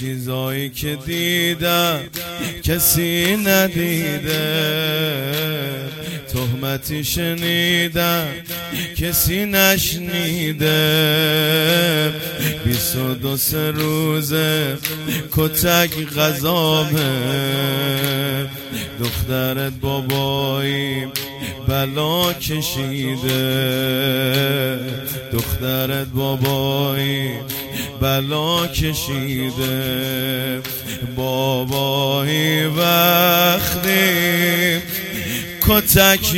چیزایی که دیدم کسی ندیده، تهمتی شنیدم کسی نشنیده، 22 روزه کتک غذامه، دخترت بابایی بلا کشیده، دخترت بابایی بلا کشیده. بابایی وقتی کتک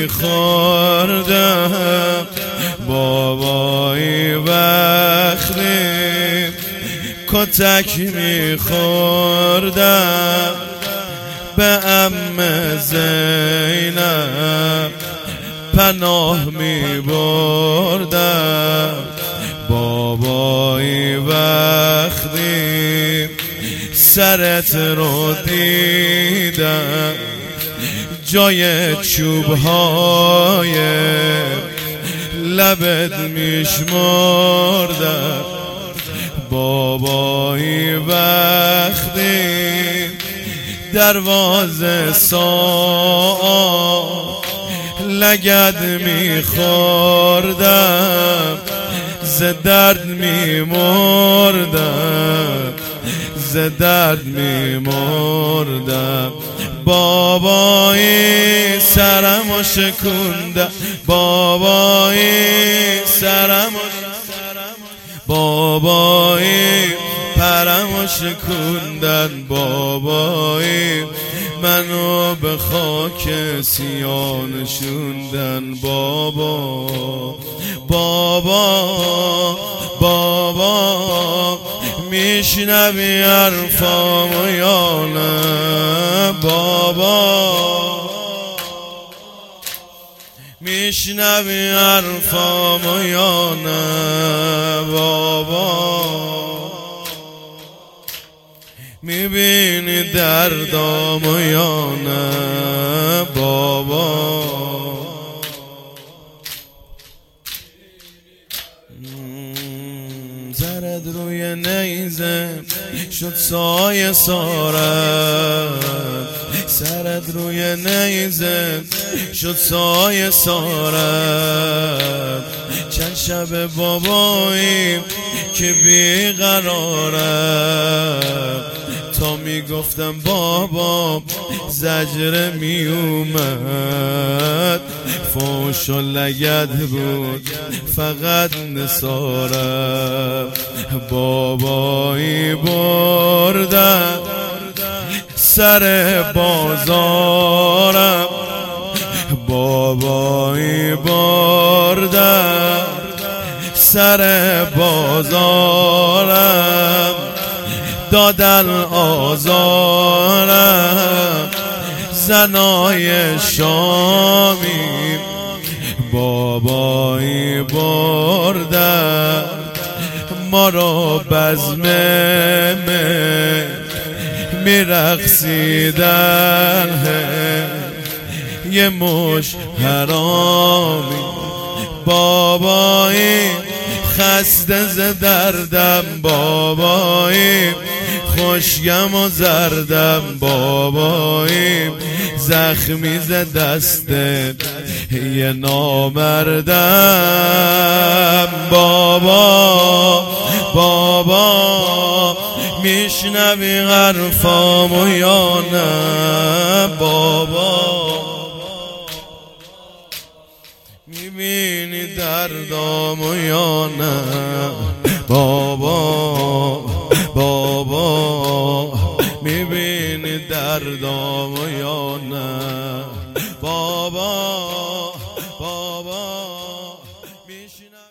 میخوردم، بابایی وقتی کتک میخوردم، به عمه زینب پناه میبردم. بابایی وقتی سرت رو دیدم، جای چوبهای لبت میشمردم. بابایی وقتی دروازه ساعت لگد میخوردم، ز درد میمردم، ز درد میمردم. بابایی سرمو شکوندم، بابایی سرمو، بابایی پرمو شکوندن، بابایی منو به خاک سیاه نشوندن. بابا بابا بابا میشنوی حرفامو یا نه؟ بابا میشنوی حرفامو یا نه؟ بابا میبینی دردامو یا نه؟ بابا زرد روی نیزه شد سایه سارم، سرد روی نیزه شد سایه سارم. چند شب باباییم که بیقرارم، تا میگفتم بابا زجر میومد، فوش و لگد بود فقط نثارم. بابایی بردن سر بازارم، بابایی بردن سر بازارم، دادن آزارم زنای شامی. بابایی بردن ما رو بزمه میرقصیدن، یه مش حرامی. بابایی خسته ز دردم، بابایی خوشگم و زردم، بابایی زخمی ز دسته یه نامردم. بابا بابا میشنوی حرفامو یا نه؟ بابا میبینی دردامو یا نه؟ بابا بابا میبینی دردامو یا نه؟ بابا